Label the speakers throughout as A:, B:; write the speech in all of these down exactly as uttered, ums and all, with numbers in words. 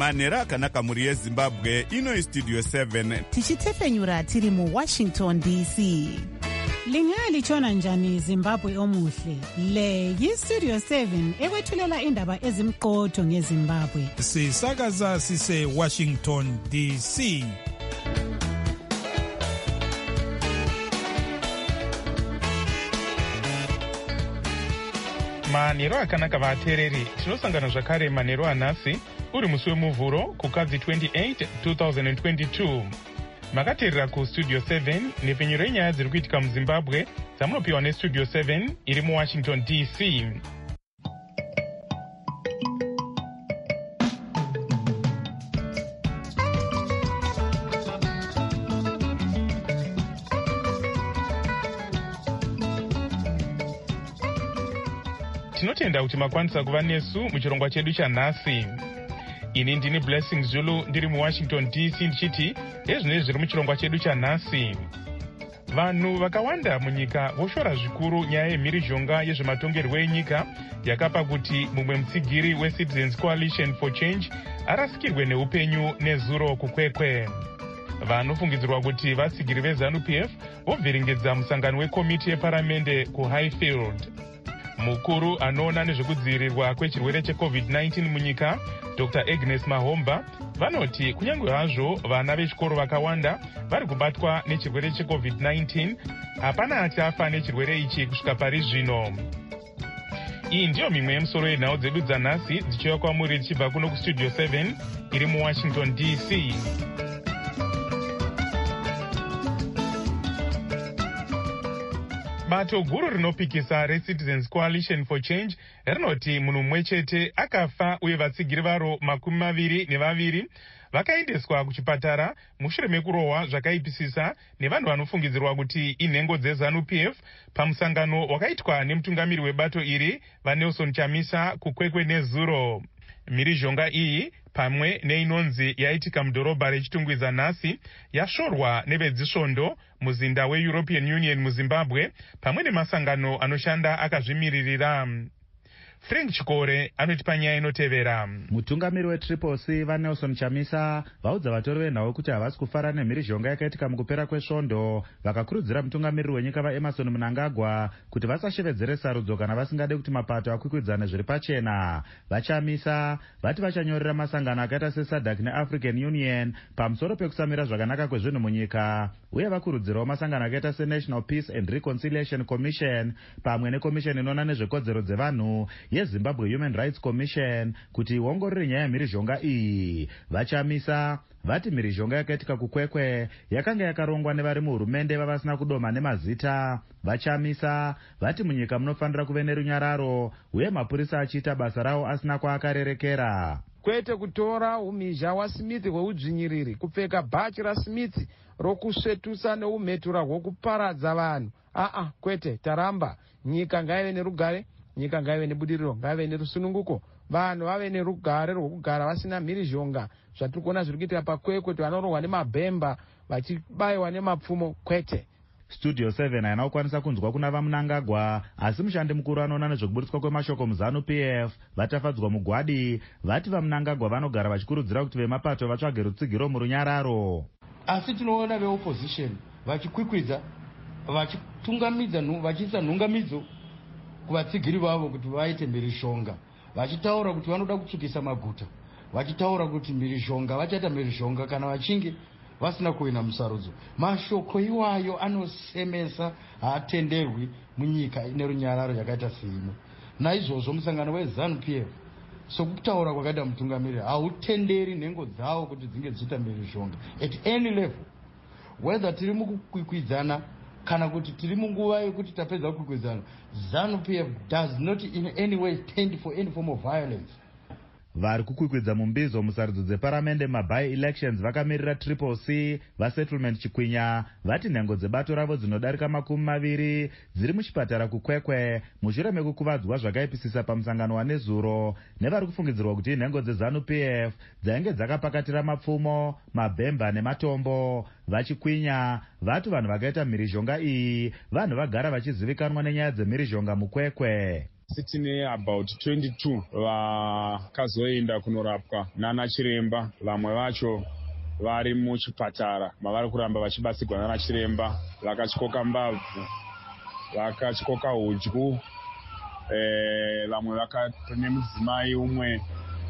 A: manhero akanaka mhuri yezimbabwe. Ino istudio seven
B: tichitefenyura tiri muwashington D C.
C: Lingalitshona njani Zimbabwe omuhle? Le yistudio seven ekwethulela indaba ezimqotho ngeZimbabwe.
D: Sisakaza sise Washington D C.
E: Manhero akanaka vateereri, tinosangana zvakare manhero anhasi uri musi wemuvhuro kukadzi twenty-eight two thousand twenty-two. Makateerera kustudio seven nepfenyuro yenyaya dziri kuitika muZimbabwe dzamunopiwa nestudio seven iri muWashington D C. Tinotenda kuti makwanisa kuva nesu muchirongwa chedu chanhasi. Ini ndini Blessing Zulu ndiri muWashington D C ndichiti ezvinezvi zviri muchirongwa chedu chanhasi. Vanhu vakawanda munyika voshora zvikuru nyaya yemhirizhonga yezvematongerwo enyika yakapa kuti mumwe mutsigiri weCitizens Coalition for Change arasikirwe neupenyu nezuro kukwekwe. Vanofungidzirwa kuti vatsigiri veZANU P F vobviringidza musangano wekomiti yeparamende kuHighfield. Mukuru anoona nezvekudzivirirwa kwechirwere checovid nineteen munyika, Doctor Agnes Mahomba, vanoti kunyange hazvo vana vechikoro vakawanda vari kubatwa nechirwere checovid nineteen, hapana achafa nechirwere ichi kusvika pari zvino. Iyi ndiyo mimwe yemusoro yenhau dzedu dzanhasi dzichiuya kwamuri dzichibva kuno kustudio seven iri muWashington D C. Bato guru rinopikisa reCitizens Coalition for Change rinoti munhu mumwe chete akafa uye vatsigiri varo makumi maviri nevaviri vakaendeswa kuchipatara mushure mekurohwa zvakaipisisa nevanhu vanofungidzirwa kuti inhengo dzeZANU P F pamusangano wakaitwa nemutungamiri webato iri vaNelson Chamisa kukwekwe nezuro. Mhirizhonga iyi pamwe neinonzi yaitika mudhorobha rechitungwiza nhasi yashorwa nevedzisvondo muzinda weEuropean Union muZimbabwe pamwe nemasangano anoshanda akazvimiririra. Frank Chikore anoti panyaya inotevera.
F: Mutungamiri weTriple C vaNelson Chamisa vaudza vatori venhau kuti havasi kufara nemhirizhonga yakaitika mukupera kwesvondo. Vakakurudzira mutungamiri wenyika vaEmerson Mnangagwa kuti vasashevedzere sarudzo kana vasingade kuti mapato akwikwidzane zviri pachena. VaChamisa vati vachanyorera masangano akaita seSADC neAfrican Union pamusoro pekusamira zvakanaka kwezvinhu munyika, uye vakurudzirawo masangano akaita seNational Peace and Reconciliation Commission pamwe nekomisheni inoona nezvekodzero dzevanhu yeZimbabwe Human Rights Commission kuti iongorore nyaya yemhirizhonga iyi. VaChamisa vati mhirizhonga yakaitika kukwekwe yakanga yakarongwa nevari muhurumende vavasina kudoma nemazita. VaChamisa vati munyika munofanira kuve nerunyararo uye mapurisa achiita basa rawo asina kwaakarerekera.
G: Kwete kutora umhizha hwaSmith hweudzvinyiriri, kupfeka bhachi raSmith rokusvetusa neumhetura hwokuparadza vanhu. Aa, kwete, taramba. Nyika ngaive nerugare, nyika ngaive nebudiriro, ngaive nerusununguko, vanhu vave nerugare rwokugara vasina mhirizhonga. Zvatiri kuona zviri kuitika pakwekwe, vanorohwa nemabhemba vachibayiwa nemapfumo, kwete.
F: Studio seven haina kukwanisa kunzwa kuna vaMnangagwa, asi mushandi mukuru anoona nezvekuburitswa kwemashoko muZANU P F vatafadzwa mugwadi vati vaMnangagwa vanogara vachikurudzira kuti vemapato vatsvage rutsigiro murunyararo.
H: Asi tinoona veopposition vachikwikwidza, vachitungamidza, vachiisa nhungamidzo kuvatsigiri vavo kuti vaite mhirizhonga, vachitaura kuti vanoda kutsvukisa maguta, vachitaura kuti mhirizhonga vachaita mhirizhonga kana vachinge vasina kuwina musarudzo. Mashoko iwayo anosemesa, haatenderwi munyika ine runyararo yakaita seino. Naizvozvo musangano weZANU P F sokutaura kwakaita mutungamiri hautenderi nhengo dzavo kuti dzinge dzichiita mhirizhonga at any level, whether tiri mukukwikwidzana kana kuti tiri munguva yekuti tapedza kukwikwidzana. ZANU P F does not in any way stand for any form of violence.
F: Vari kukwikwidza mumbizo musarudzo dzeparamende mabai elections vakamirira Triple C vaSettlement Chikwinya vati nhengo dzebato ravo dzinodarika makumi maviri dziri muchipatara kukwekwe mushure mekukuvadzwa zvakaipisisa pamusangano wanezuro nevari kufungidzirwa kuti nhengo dzeZANU P F dzainge dzakapakatira mapfumo, mabhemba nematombo. VaChikwinya vati vanhu vakaita mhirizhonga iyi vanhu vagara vachizivikanwa nenyaya dzemhirizhonga mukwekwe.
I: tine about twenty-two vakazoenda kunorapwa nana chiremba. Vamwe vacho vari muchipatara mavari kuramba vachibatsirwa nana chiremba, vakatyoka mbabvu, vakatyoka udyu. Eh, vamwe vakatone mudzimai umwe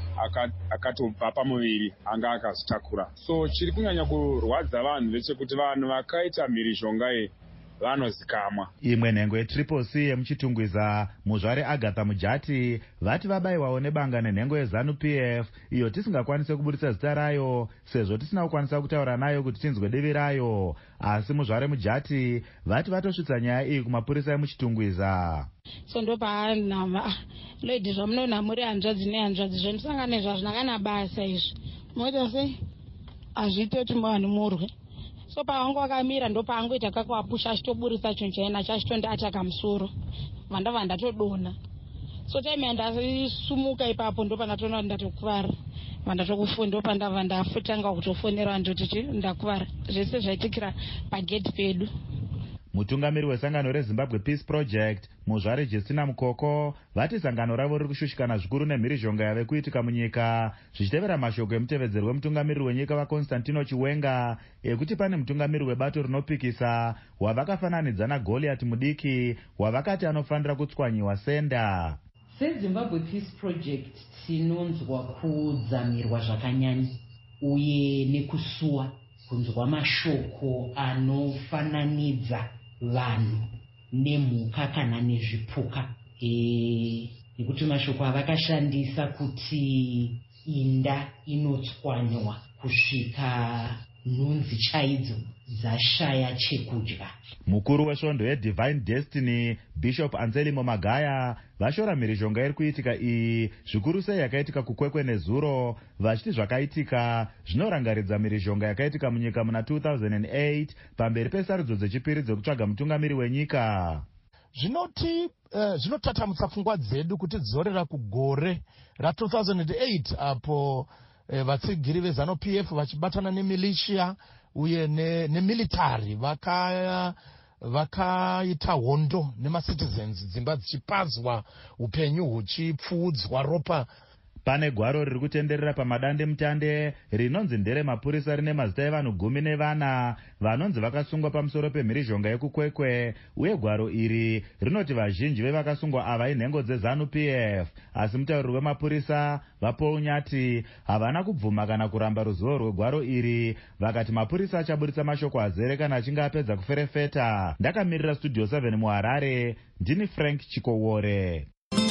I: akatobva pamuviri anga akazotakura. So chiri kunyanya kurwadza vanhu vechekuti vanhu vakaita mhirizhonga iyi vanozikamwa.
F: Imwe nhengo yetriple C yemuchitungwiza muzvare Agatha Mujati vati vabayiwawo nebanga nenhengo yeZANU P F iyo tisingakwanise kuburitsa zita rayo sezvo tisina kukwanisa kutaura nayo kuti tinzwe divi rayo, asi muzvare Mujati vati vatosvitsa nyaya iyi kumapurisa emuchitungwiza.
J: So ndopaanama lady zvamunoona muri hanzvadzi nehanzvadzi zvendisangana nezvazvinakana basa izvi moita sei hazviite kuti vanhu murwe. So pavangu vakamira ndopaangoita kakuapusha achitoburisa chinhu chaina chachitondiataka musoro vanda vandatodona. So time yandasumuka ipapo ndopandatoona kuti ndatokuvara vandatokufunda ndopandava ndafutanga kutofonera ndotiti ndakuvara. Zvese zvaitikira pageti pedu.
F: Mutungamiri wesangano reZimbabwe Peace Project muzvare Justina Mukoko vati sangano ravo riri kushushikana zvikuru nemhirizhonga yave kuitika munyika, zvichitevera mashoko emutevedzeri wemutungamiri wenyika vaConstantino Chiwenga ekuti pane mutungamiri webato rinopikisa wavakafananidza naGoliath mudiki wavakati anofanira kutswanyiwa senda.
K: SeZimbabwe Peace Project tinonzwa kudzamirwa zvakanyanya uye nekusuwa kunzwa mashoko anofananidza vanhu nemhuka kana nezvipuka. E, nekuti mashoko avakashandisa kuti inda inotswanywa kusvika nhunzi chaidzo dzashaya chekudya.
F: Mukuru wesvondo yeDivine Destiny Bishop Anselmo Magaya vashora mhirizhonga iri kuitika iyi zvikuru sei yakaitika kukwekwe nezuro, vachiti zvakaitika zvinorangaridza mhirizhonga yakaitika munyika muna two thousand eight pamberi pesarudzo dzechipiri dzekutsvaga mutungamiri wenyika.
L: Zvinoti uh, zvinotatamutsa pfungwa dzedu kuti dzorera kugore ra two thousand eight apo uh, vatsigiri vezANU P F vachibatana nemilitia uye nemilitary vaka vakaita hondo nemacitizens dzimba dzichipadzwa upenyu huchipfuudzwa ropa.
F: Pane gwaro riri kutenderera pamadande mutande rinonzi ndere mapurisa rine mazita evanhu gumi nevana vanonzi vakasungwa pamusoro pemhirizhonga yekukwekwe, uye gwaro iri rinoti vazhinji vevakasungwa ava inhengo dzeZANU P F, asi mutauriri wemapurisa vaPaul Nyati havana kubvuma kana kuramba ruzivo rwegwaro iri, vakati mapurisa achaburitsa mashoko azere kana achinge apedza kuferefeta. Ndakamirira Studio seven muHarare, ndini Frank Chikowore.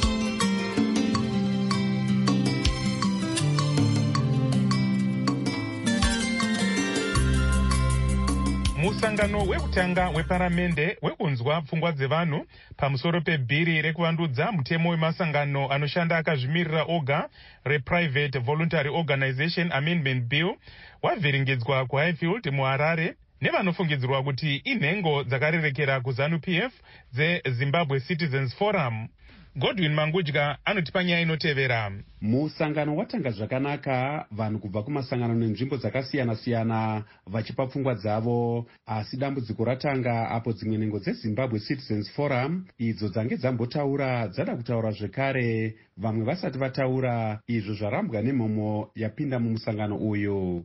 E: Musangano wekutanga weparamende wekunzwa pfungwa dzevanhu pamusoro pebhiri rekuvandudza mutemo wemasangano anoshanda akazvimirira oga rePrivate Voluntary Organization Amendment Bill wavhiringidzwa kuHighfield muHarare nevanofungidzirwa kuti inhengo dzakarerekera kuZANU P F dzeZimbabwe Citizens Forum. Godwin Mangudya anotipa nyaya inotevera.
M: Musangano watanga zvakanaka, vanhu kubva kumasangano nenzvimbo dzakasiyana-siyana vachipa pfungwa dzavo, asi dambudziko ratanga apo dzimwe nhengo dzeZimbabwe Citizens Forum idzo dzange dzambotaura dzada kutaura zvekare vamwe vasati vataura, izvo zvarambwa nemhomo yapinda mumusangano uyu.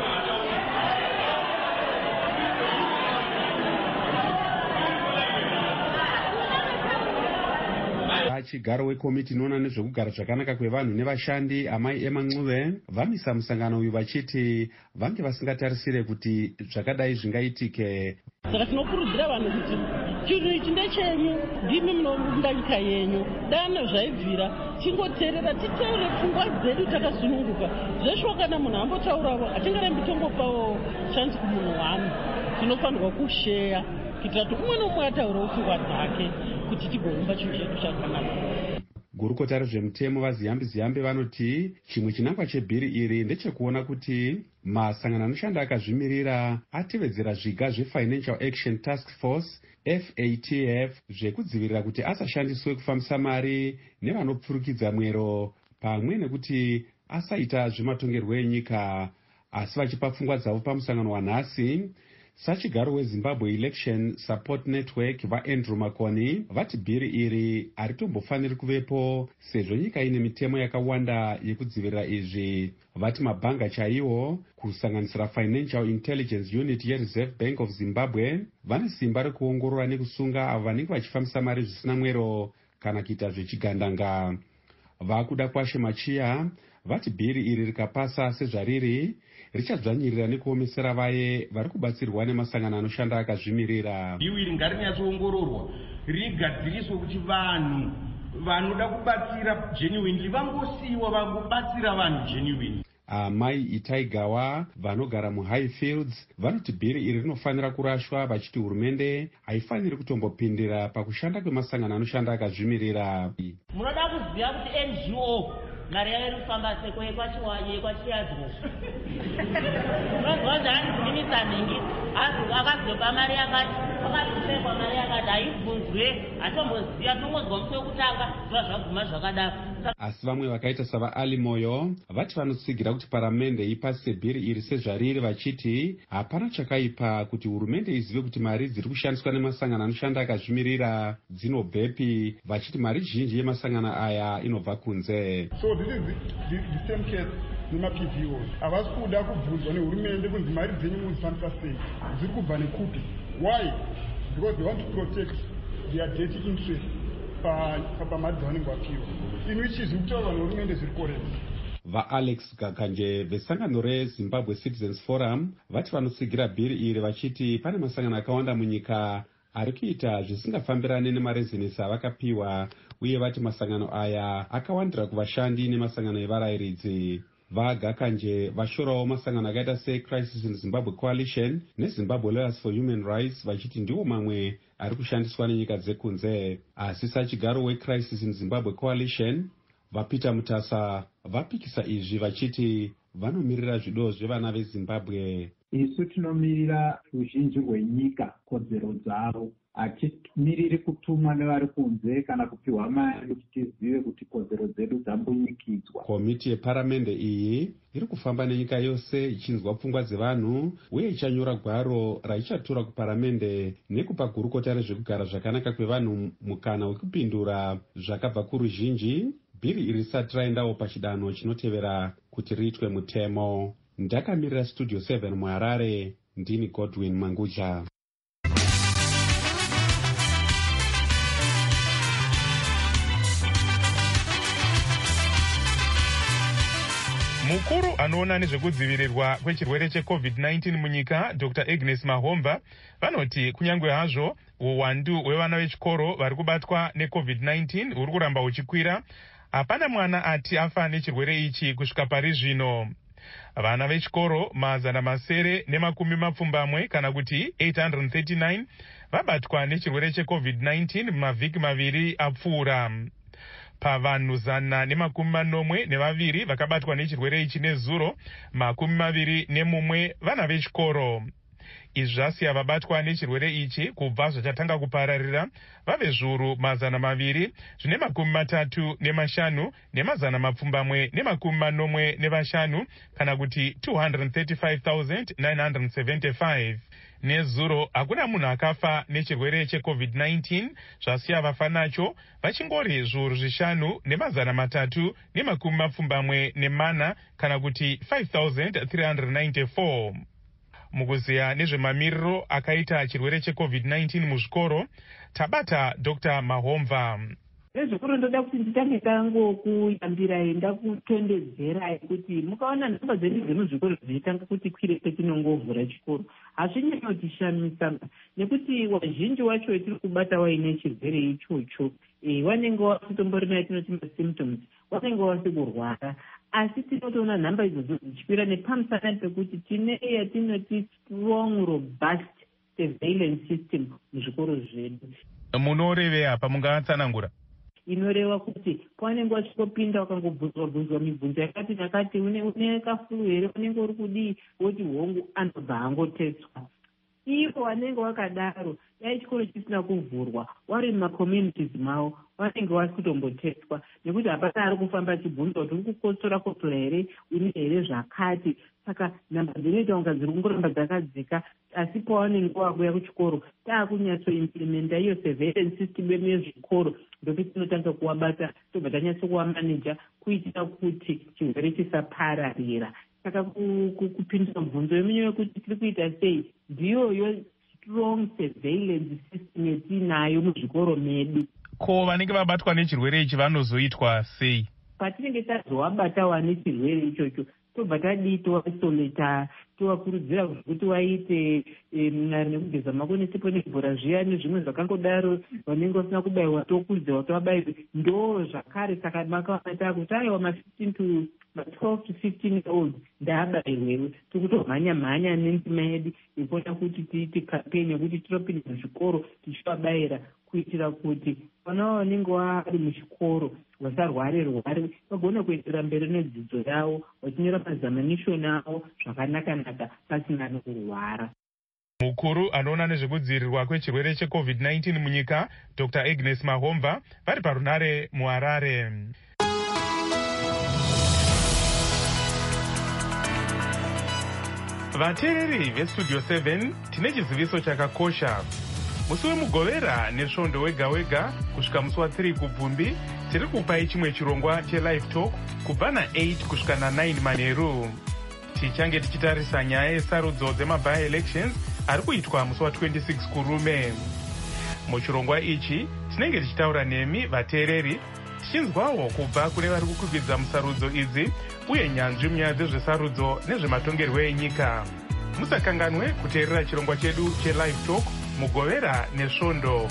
M: Chigaro wekomiti inoona nezvekugara zvakanaka kwevanhu nevashandi amai Emma Ncube vamisa musangano uyu vachiti vange vasingatarisire kuti zvakadai zvingaitike.
N: Saka tinokurudzira vanhu kuti chinhu ichi ndechenyu, ndimi munoumba nyika yenyu, dana zvaibvira tingoteerera titaure pfungwa dzedu takasununguka. Zvesho kana munhu ambotaurawo atingarembi tongopawo chanzi kumunhu wani, tinofanirwa kusheya kuitira kuti umwe nomwe ataurawo pfungwa dzake kuti tigoumba chinhu chedu chakanaka.
M: Gurukota rezvemutemo vaZiyambi Ziyambi vanoti chimwe chinangwa chebhiri iri ndechekuona kuti masangano anoshanda akazvimirira atevedzera zviga zveFinancial Action Task Force F A T F zvekudzivirira kuti asashandiswe kufambisa mari nevanopfurukidza mwero, pamwe nekuti asaita zvematongerwo enyika, asi vachipa pfungwa dzavo pamusangano wanhasi. sachigaro wezimbabwe election support network vaandrew makoni vati bhiri iri haritombofaniri kuvepo sezvo nyika ine mitemo yakawanda yekudzivirira izvi. Vati mabhanga chaiwo kusanganisira Financial Intelligence Unit yeReserve Bank of Zimbabwe vane simba rekuongorora nekusunga avo vanenge vachifambisa mari zvisina mwero kana kuita zvechigandanga. Vakuda kwashe machiya vati bhiri iri rikapasa sezvariri richadzvanyirira nekuomesera vaye vari kubatsirwa nemasangano anoshanda akazvimirira.
O: Bhiri iri ngarinyatsongororwa rigadziriswe kuti vanhu vanoda kubatsira genuinely vangosiyiwa vangobatsira vanhu genuinely.
M: Amai Itaigawa vanogara muHighfields vanoti bhiri iri rinofanira kurashwa vachiti hurumende haifaniri kutombopindira pakushanda kwemasangano anoshanda akazvimirira.
P: Munoda kuziva kuti N G O mari yayo iri kufamba seko yekwachiyadzwo unozwa zvaandiminisa nhingi akazopa mari yakati akazosekwa mari yakati haibvunzwe hatomboziva tongozwa musi wekutanga zviva zvaguma zvakadaro.
M: Asi vamwe vakaita savaali moyo vati vanotsigira kuti paramende ipasise bhiri iri sezvariri vachiti hapana chakaipa kuti hurumende izive kuti mari dziri kushandiswa nemasangano anoshanda akazvimirira dzinobvepi, vachiti mari zhinji yemasangano aya inobva kunze.
Q: So this is the, the, the same case nema-P V Os havasi kuda kubvunzwa nehurumende kunzi mari dzenyu muzifambisa sei dziri kubva nekupi. Why? Because they want to protect their dirty interest pamari dzavanenge vapiwa ino ichizvi kutaura nehurumende zviri koreka.
M: VaAlex Gakanje vesangano reZimbabwe Citizens Forum vati vanotsigira bhiri iri vachiti pane masangano akawanda munyika ari kuita zvisingafambirane nemarezinesi avakapiwa, uye vati masangano aya akawandira kuvashandi nemasangano evarayiridzi. VaGakanje vashorawo masangano akaita seCrisis in Zimbabwe Coalition neZimbabwe Lawyers for Human Rights vachiti ndiwo mamwe ari kushandiswa nenyika dzekunze. Asi sachigaro weCrisis in Zimbabwe Coalition vaPeter Mutasa vapikisa izvi vachiti vanomirira zvido zvevana veZimbabwe.
R: Isu tinomirira ruzhinji rwenyika kodzero dzavo, hatimiriri kutumwa nevari kunze kana kupiwa mari kuti tizive kuti kodzero dzedu dzambonyikidzwa.
M: Komiti yeparamende iyi iri kufamba nenyika yose ichinzwa pfungwa dzevanhu uye ichanyora gwaro raichatura kuparamende nekupa gurukota rezvekugara zvakanaka kwevanhu mukana wekupindura zvakabva kuruzhinji bhiri iri risati raendawo pachidanho chinotevera kuti riitwe mutemo. Ndakamirira Studio seven muHarare, ndini Godwin Manguja.
E: Mukuru anoona nezvekudzivirirwa kwechirwere checovid nineteen munyika Doctor Agnes Mahomva vanoti kunyangwe hazvo uwandu hwevana vechikoro vari kubatwa necovid nineteen huri kuramba huchikwira, hapana mwana ati afa nechirwere ichi kusvika pari zvino. Vana vechikoro mazana masere nemakumi mapfumbamwe kana kuti eight hundred thirty-nine vabatwa nechirwere checovid nineteen mumavhiki maviri apfuura. Pavanhu zana nemakumi manomwe nevaviri vakabatwa nechirwere ichi nezuro, makumi maviri nemumwe vana vechikoro. Izvi zvasiya vabatwa nechirwere ichi kubva zvachatanga kupararira vave zviuru mazana maviri zvine makumi matatu nemashanu nemazana mapfumbamwe nemakumi manomwe nevashanu kana kuti two hundred thirty-five thousand nine hundred seventy-five. Nezuro hakuna munhu akafa nechirwere checovid nineteen, zvasiya vafa nacho vachingori zviuru zvishanu nemazana matatu nemakumi mapfumbamwe nemana kana kuti five thousand three hundred ninety-four. Mukuziya nezvemamiriro akaita chirwere checovid nineteen muzvikoro, tabata Doctor Mahomva.
K: Ezvikoro ndoda kuti nditange tangokuyambirai ndakutondedzerai kuti mukaona nhamba dzedu dzemuzvikoro dzichitanga kuti kwire petinongovhura chikoro hazvinyanyotishamisa, nekuti wazhinji wacho tiri kubata waine chirwere ichocho wanenge wakutombori nayatinoti masymptoms, wanenge wasi kurwara, asi tinotoona nhamba idzodzo dzichikwira nepamusana pekuti tine yatinoti strong robust surveillance system muzvikoro zvedu.
E: Munorevei apa, mungatsanangura?
K: Inoreva kuti pawanenge wachitopinda wakangobvunzwa bvunzwa mibvunzo yakati nakati, une kafuru here, unenge uri kudii, woti hongu, anobva angoteswa. Ivo wanenge wakadaro dai chikoro chisina kuvhurwa wari mumakommunities mavo wanenge wasi kutomboteswa, nekuti hapana ari kufamba achibvunzwa kuti uri kukotsora kotsora here, une here zvakati. Saka nhamba dzinoita kunga dziri kungoramba dzakadzika asi pawanenge wakuya kuchikoro taakunyatsoimplementa iyo surveillance system yezvikoro ndokuti tinotanga kuwabata tobva tanyatsokuwamaneja kuitira kuti chirwere chisapararira. Saka kupindura mubvunzo yemunyo yekuti tiri kuita sei, ndiyoyo strong surveillance system yetinayo muzvikoro medu.
E: Ko vanenge vabatwa nechirwere ichi vanozoitwa sei?
K: Patinenge tazovabatawo nechirwere ichocho tobva tadii toisoleta, tovakurudzira kuti waite mwari nekugeza mako nesipo nemvura zviya nezvimwe zvakangodaro, vanenge vasina kubayiwa tokurudzirwa tovabayirwe. Ndo zvakare saka makavanata kuti aiwa ma-fifteen to ma-twelve to fifteen year old ndaabayirwewo. Tiri kutomhanya mhanya nenzima yedu ikuona kuti tiite campaign yekuti tinopinda muzvikoro tichivabayira kuitira kuti vana vanenge vari muchikoro vasarware rware, vagone kuenderera mberi nedzidzo yavo vachinyora mazamanishoni avo zvakanaka-naka pasina nekurwara.
E: Mukuru anoona nezvekudzivirirwa kwechirwere checovid nineteen munyika Doctor Agnes Mahomva vari parunare muHarare. Vateereri vestudio seven tine chiziviso chakakosha. Musi wemugovera nesvondo wega wega kusvika musi wa3 kubvumbi tiri kupai chimwe chirongwa chelive talk kubva na8 kusvika na9 manheru. Tichange tichitarisa nyaya yesarudzo dzemaby elections ari kuitwa musi wa26 kurume. Muchirongwa ichi tinenge tichitaura nemi vateereri tichinzwawo kubva kune vari kukwikwidzwa musarudzo idzi uye nyanzvi munyaya dzezvesarudzo nezvematongerwo enyika. Musakanganwe kuteerera chirongwa chedu chelive talk mugovera nesvondo.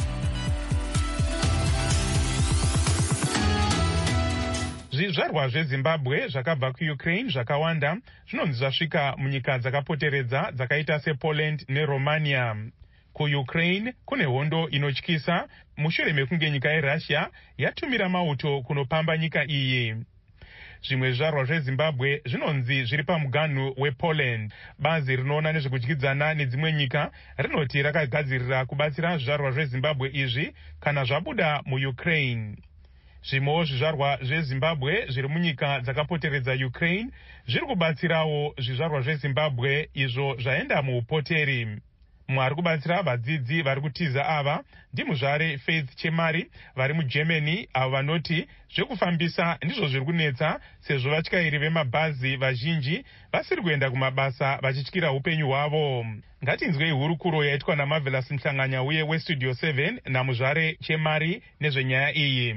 E: Zvizvarwa zveZimbabwe zvakabva kuUkraine zvakawanda zvinonzi zvasvika munyika dzakapoteredza dzakaita sePoland neRomania. KuUkraine kune hondo inotyisa mushure mekunge nyika yeRussia yatumira mauto kunopamba nyika iyi. Zvimwe zvizvarwa zveZimbabwe zvinonzi zviri pamuganhu wePoland. Bazi rinoona nezvekudyidzana nedzimwe nyika rinoti rakagadzirira kubatsira zvizvarwa zveZimbabwe izvi kana zvabuda muUkraine. Zvimwewo zvizvarwa zveZimbabwe zviri munyika dzakapoteredza Ukraine zviri kubatsirawo zvizvarwa zveZimbabwe izvo zvaenda muupoteri. Mwari kubatsira vadzidzi vari kutiza ava ndimuzvare Faith Chemari vari muGermany, avo vanoti zvekufambisa ndizvo zviri kunetsa sezvo vatyairi vemabhazi vazhinji vasiri kuenda kumabasa vachityira upenyu hwavo. Ngatinzwei hurukuro yaitwa naMarvelous Mhlanganya uye weStudio seven namuzvare Chemari nezvenyaya iyi.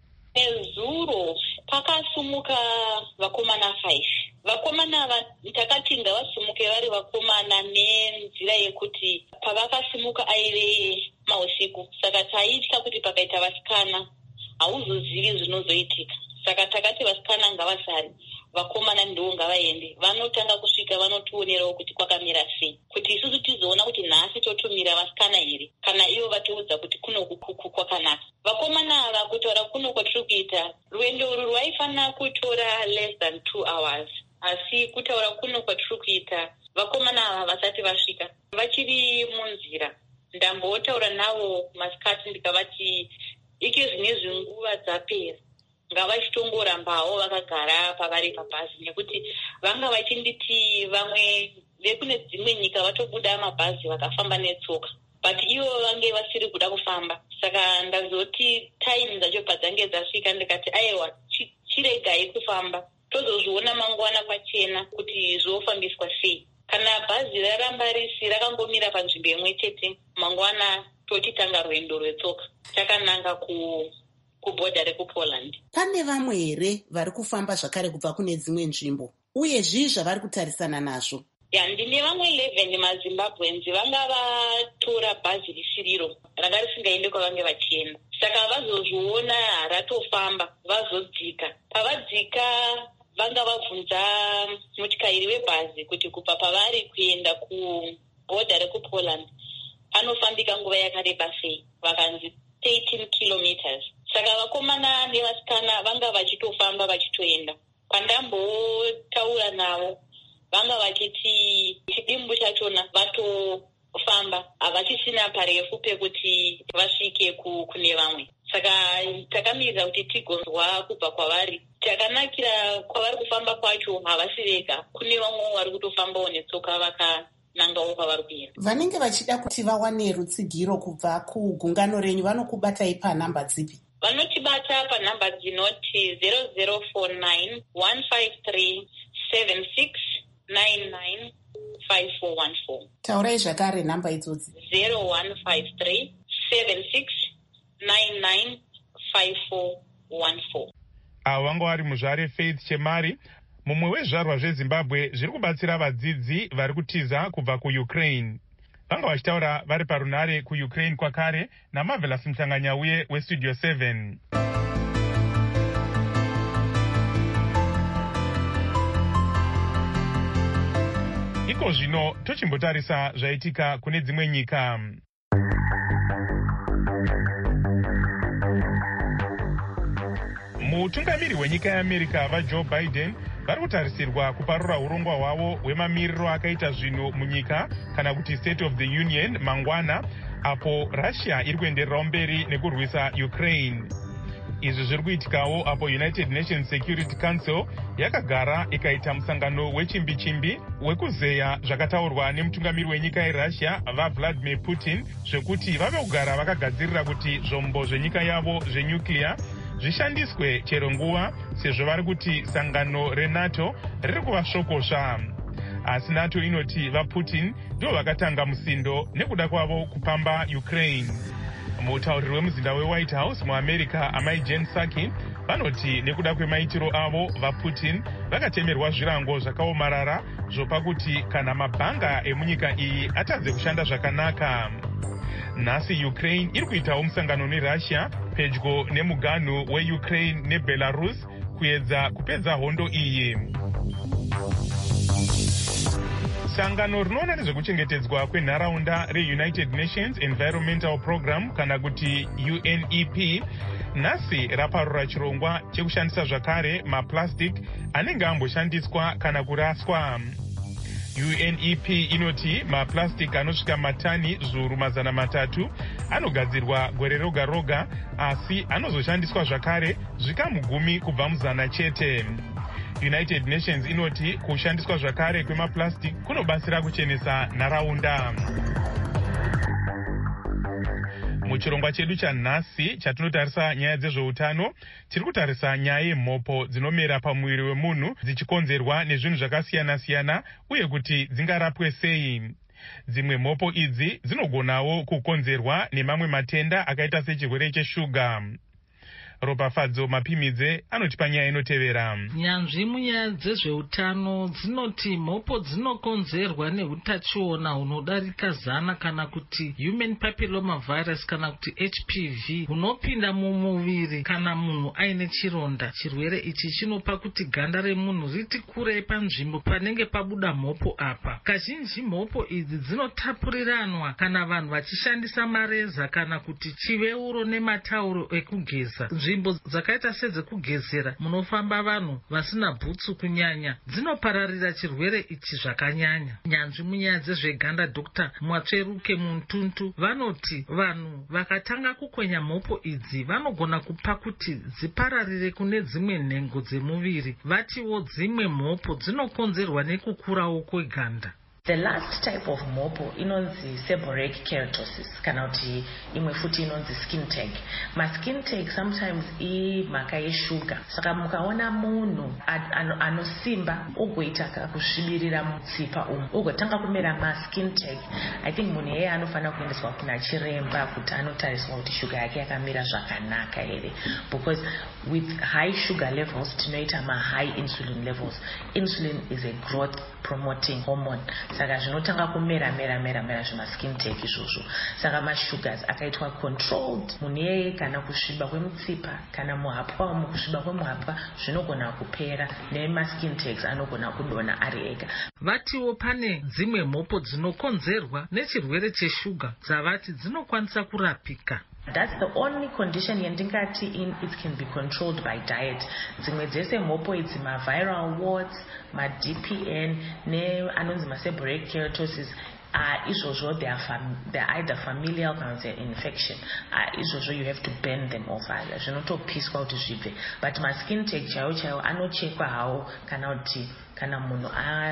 S: Nezuro pakasumuka vakomana five. Vakomana ava takati ngavasimuke vari vakomana nenzira yekuti pavakasimuka aive mausiku. Saka taitya kuti pakaita vasikana hauzozivi zvinozoitika. Saka takati vasikana ngavasari, vakomana ndiwo ngavaende. Vanotanga kusvika vanotionerawo kuti kwakamira sei, kuti isusu tizoona kuti nhasi totumira vasikana here kana ivo vatiudza kuti kuno kukuku kwakanaka. Vakomana ava kutaura kuno kwatiri kuita rwendo uru rwaifanira kutora less than two hours, asi kutaura kuno kwatiri kuita vakomana ava vasati vasvika vachiri munzira. Ndambotaura navo masikati ndikavati ike zvinezvi nguva dzapera ngavachitongorambawo vakagara pavari pabhazi, nekuti vanga vachinditi vamwe vekune dzimwe nyika vatobuda mabhazi vakafamba netsoka, but ivo vange vasiri kuda kufamba. Saka ndazoti time dzacho padzange dzasvika ndikati aiwa chiregai kufamba tozozviona mangwana pachena kuti zvofambiswa sei. Kana bhazi raramba risi rakangomira panzvimbo imwe chete mangwana totitanga rwendo rwetsoka takananga ku kubhodha rekuPoland.
B: Pane vamwe here vari kufamba zvakare kubva kune dzimwe nzvimbo, uye zvii zvavari kutarisana nazvo?
S: Ya, ndine vamwe eleven maZimbabweans vanga vatora bhazi risiriro ranga risingaende kwavange vachienda. Saka vazozviona ratofamba vazodzika. Pavadzika vanga vabvunza mutyairi webhazi kuti kubva pavari kuenda kubhodha rekuPoland panofambika nguva yakareba sei. Vakanzi thirteen kilometers. Saka vakomana nevasikana vanga vachitofamba vachitoenda. Pandambotaura navo vanga vachiti chidimbu chachona vatofamba havachisina parefu pekuti vasvike kune vamwe. Saka takamirira kuti tigonzwa kubva kwavari. Chakanakira kwavari kufamba kwacho havasi vega, kune vamwe vari kutofambawo netsoka nangawo kwavari kuenda.
B: Vanenge vachida kuti vawane rutsigiro kubva kugungano renyu vanokubatai panhamba dzipi?
S: Vanotibata panhamba dzinoti zero zero four nine one five three seven six nine nine five four one four.
B: Taurai zvakare nhamba idzodzi.
S: zero one five three seven six nine nine five four one four.
E: Avo vanga vari muzvare Faith Chemari, mumwe wezvarwa zveZimbabwe zviri kubatsira vadzidzi vari kutiza kubva kuUkraine. Vanga vachitaura vari parunare kuUkraine kwakare naMarvelous Mhlanganyauye weStudio seven. Iko zvino tochimbotarisa zvaitika kune dzimwe nyika. Mutungamiri wenyika yeAmerica vaJoe Biden vari kutarisirwa kuparura urongwa hwavo hwemamiriro akaita zvinhu munyika kana kuti State of the Union mangwana, apo Russia iri kuendererawo mberi nekurwisa Ukraine. Izvi zviri kuitikawo apo United Nations Security Council yakagara ikaita musangano wechimbi-chimbi wekuzeya zvakataurwa nemutungamiri wenyika yeRussia vaVladimir Putin zvekuti vave kugara vakagadzirira kuti zvombo zvenyika yavo zvenyuclear zvishandiswe chero nguva, sezvo vari kuti sangano reNATO riri kuvasvokosva. Asi NATO inoti vaPutin ndivo vakatanga musindo nekuda kwavo kupamba Ukraine. Mutauriri wemuzinda weWhite House muAmerica amai Jen Psaki vanoti nekuda kwemaitiro avo vaPutin vakatemerwa zvirango zvakaomarara zvopa kuti kana mabhanga emunyika iyi atadze kushanda zvakanaka. Nhasi Ukraine iri kuitawo musangano neRussia pedyo nemuganhu weUkraine neBelarus kuedza kupedza hondo iyi. Sangano rinoona nezvekuchengetedzwa kwenharaunda reUnited Nations Environmental Program kana kuti U N E P nhasi raparura chirongwa chekushandisa zvakare maplastic anenge amboshandiswa kana kuraswa. U N E P inoti maplastic anosvika matani zviuru mazana matatu anogadzirwa gore roga roga, asi anozoshandiswa zvakare zvikamu gumi kubva muzana chete. United Nations inoti kushandiswa zvakare kwemaplastic kunobatsira kuchenesa nharaunda. Muchirongwa chedu chanhasi chatinotarisa nyaya dzezveutano, tiri kutarisa nyaya yemhopo dzinomera pamuviri wemunhu dzichikonzerwa nezvinhu zvakasiyana-siyana uye kuti dzingarapwe sei. Dzimwe mhopo idzi dzinogonawo kukonzerwa nemamwe matenda akaita sechirwere cheshuga. Ropafadzo Mapimidze anotipa nyaya inotevera.
T: Nyanzvi munyaya dzezveutano dzinoti mhopo dzinokonzerwa neutachiona hunodarika zana kana kuti human papilloma virus kana kuti H P V hunopinda mumuviri kana munhu aine chironda. Chirwere ichi chinopa kuti ganda remunhu riti kurei panzvimbo panenge pabuda mhopo apa. Kazhinji mhopo idzi dzinotapuriranwa kana vanhu vachishandisa mareza kana kuti chiveuro nematauro ekugeza. Nzvimbo dzakaita sedzekugezera munofamba vanhu vasina bhutsu kunyanya dzinopararira chirwere ichi zvakanyanya. Nyanzvi munyaya dzezveganda Dr Mwatsveruke Muntuntu vanoti vanhu vakatanga kukwenya mhopo idzi vanogona kupa kuti dzipararire kune dzimwe nhengo dzemuviri. Vatiwo dzimwe mhopo dzinokonzerwa nekukurawo kweganda.
U: The last type of mopo inonzi seborrheic keratosis kana kuti imwe futi inonzi skin tag. Ma skin tag sometimes imhaka yeshuga. Saka mukaona munhu anosimba ugoita kusvibirira mutsipa umu ugotanga kumera ma skin tag, I think munhu yeye anofanira kuendeswa kuna chiremba kuti anotariswa kuti shuga yake yakamira zvakanaka here, because with high sugar levels tinoita ma high insulin levels. Insulin is a growth promoting hormone. Saka zvinotanga kumera mera mera mera zvima skin tag izvozvo. Saka masugars akaitwa controlled, munhu yeye kana kusviba kwemutsipa kana muhapwa umu kusviba kwemuhapwa zvinogona kupera nema skin tags anogona kudona ari ega.
T: Vatiwo pane dzimwe mhopo dzinokonzerwa nechirwere cheshuga dzavati dzinokwanisa kurapika.
U: That's the only condition yendingati in it can be controlled by diet. Dzimwe dzese mhopo idzi ma viral warts, ma D P N ne anonzi ma seborrheic keratosis uh, izvozvo they are fam- they're either familial kana kuti infection, uh, izvozvo you have to burn them off, uh, zvinotopiswa kuti zvibve. But maskin tag chaiwo chaiwo anochekwa hawo kana kuti kana munhu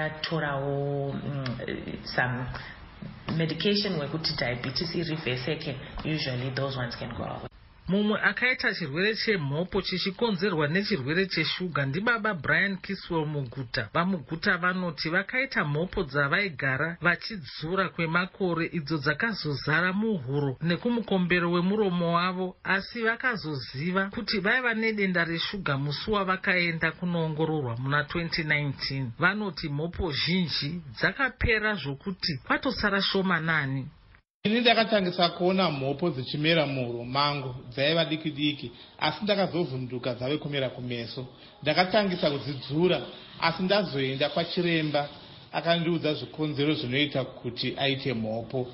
U: atorawo mm, some medication wekuti diabetes ireverseke, usually those ones can go away.
T: Mumwe akaita chirwere chemhopo chichikonzerwa nechirwere cheshuga ndibaba Brian Kiswell muguta. Vamuguta vanoti vakaita mhopo dzavaigara vachidzura kwemakore idzo dzakazozara muhuro nekumukombero wemuromo wavo, asi vakazoziva kuti vaiva nedenda reshuga musi wavakaenda kunoongororwa muna twenty nineteen. Vanoti mhopo zhinji dzakapera zvokuti kwatosara shomanani.
A: Ini ndakatangisa kuona mhopo dzichimera muhuro mangu dzaiva diki diki, asi ndakazovhunduka dzave kumera kumeso. Ndakatangisa kudzidzura, asi ndazoenda kwachiremba akandiudza zvikonzero zvinoita kuti aite mhopo.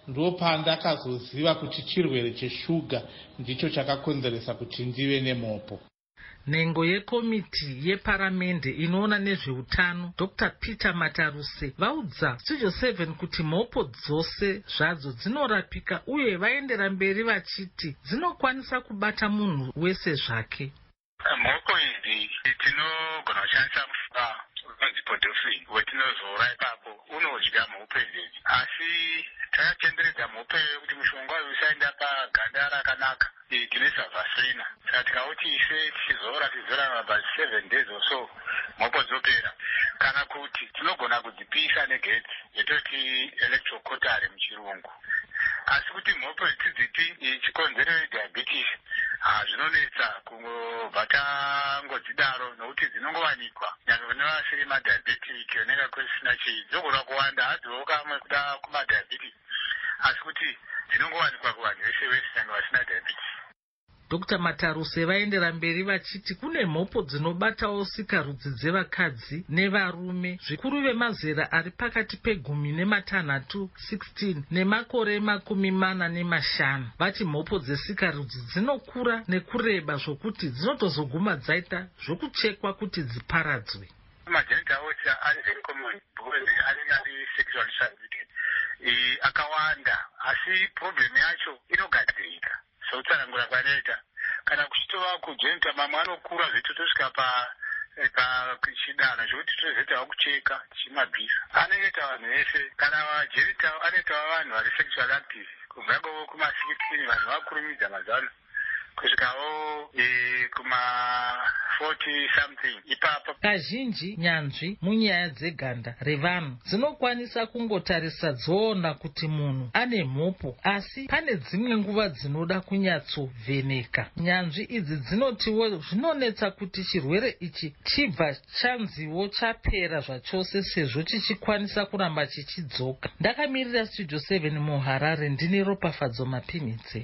A: Ndopandakazoziva kuti chirwere cheshuga ndicho chakakonzeresa kuti ndive nemhopo.
T: Nhengo yekomiti yeparamende inoona nezveutano Doctor Peter Mataruse vaudza Studio seven kuti mhopo dzose zvadzo dzinorapika uye vaendera mberi vachiti dzinokwanisa kubata munhu wese zvake.
V: Mhopo idzi tinogona kushandisa mushonga unonzi podofin wetinozora ipapo unodya mhopo idzi, asi takatenderedza mhopo kuti mushonga uyu usaenda paganda rakanaka tinesa vasina. Saka tikauti ise tichizora tizora about seven days or so mhopo dzopera, kana kuti tinogona kudzipisa negetsi yetoti electrocautery muchirungu. Asi kuti mhopo tidziti chikonzero diabetes zvinonetsa kungobva tangodzidaro nokuti dzinongowanikwa nyangwe kune vasiri madiabetic yoneka kusina chii dzogona kuwanda hadziwo kamwe kuda kumadiabetic, asi kuti dzinongowanikwa kuvanhu vese vese nyangwe vasina diabetes.
T: Doctor Mataruse vaendera mberi vachiti kune mhopo dzinobatawo sikarudzi dzevakadzi nevarume, zvikuru vemazera ari pakati pegumi nematanhatu sixteen nemakore makumi mana nemashanu. Vati mhopo dzesikarudzi dzinokura nekureba zvokuti dzinotozoguma dzaita zvokuchekwa kuti dziparadzwe.
V: Magenital aorta ari very common because ari ari sexually transmitted akawanda, asi problem yacho inogadzirika. So utsanangura kwanoita kana kuchitova kugenital mamwe anokura zvitotosvika pa pachidano zvokuti tozoitawo kucheka chimabvisa. Anoita vanhu vese, kana genital anoitawo vanhu vari sexual active kubva kuma sixteen vanhu vakurumidza mazano kusvikawo kuma forty something ipapo.
T: Kazhinji nyanzvi munyaya dzeganda revanhu dzinokwanisa kungotarisa dzoona kuti munhu ane mhopo, asi pane dzimwe nguva dzinoda kunyatsovheneka. Nyanzvi idzi dzinotiwo zvinonetsa kuti chirwere ichi chibva chanziwo chapera zvachose sezvo chichikwanisa kuramba chichidzoka. Ndakamirira Studio seven muHarare, ndine Ropafadzo Mapimitse.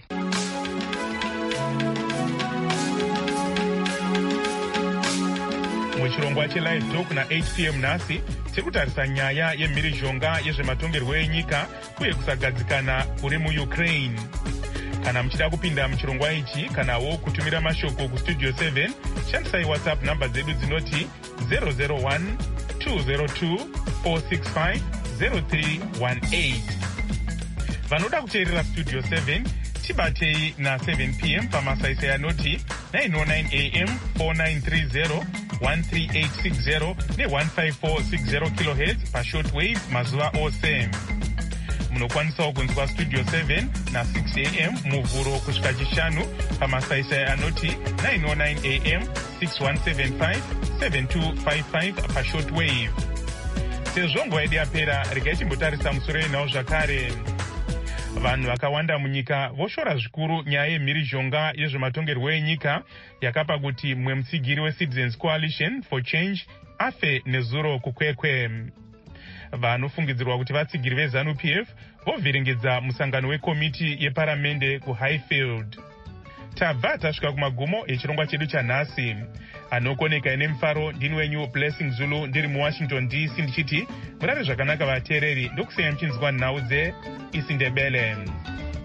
E: Muchirongwa chelive talk na eight p m nhasi tikutarisa nyaya yemhirizhonga yezvematongerwo enyika uye kusagadzikana kuri muUkraine. Kana muchida kupinda muchirongwa ichi kanawo kutumira mashoko kustudio seven, shandisai WhatsApp namba dzedu dzinoti zero zero one two zero two four six five zero three one eight. Vanoda kuteerera Studio seven tibatei na seven p m pamasaisai anoti nine oh nine a m four nine three zero one three eight six zero ne one five four six zero kilohertz pashortwave mazuva ose. Munokwanisawo kunzwa Studio seven na six a m muvhuro kusvika chishanu pamasaisai anoti nine oh nine a m six one seven five seven two five five pashortwave. Sezvo nguva yedu yapera, regai timbotarisa musoro yenhau zvakare. Vanhu vakawanda munyika voshora zvikuru nyaya yemhirizhonga yezvematongerwo enyika yakapa kuti mumwe mutsigiri weCitizens Coalition for Change afe nezuro kukwekwe. Vanofungidzirwa kuti vatsigiri veZANU P F vovhiringidza musangano wekomiti yeparamende kuHighfield. Tabva tasvika kumagumo echirongwa chedu chanhasi. Anokoneka ine mufaro ndini wenyu Blessing Zulu ndiri muWashington D C ndichiti murare zvakanaka vateereri, ndokusiyai muchinzwa nhau dzeIsindebele.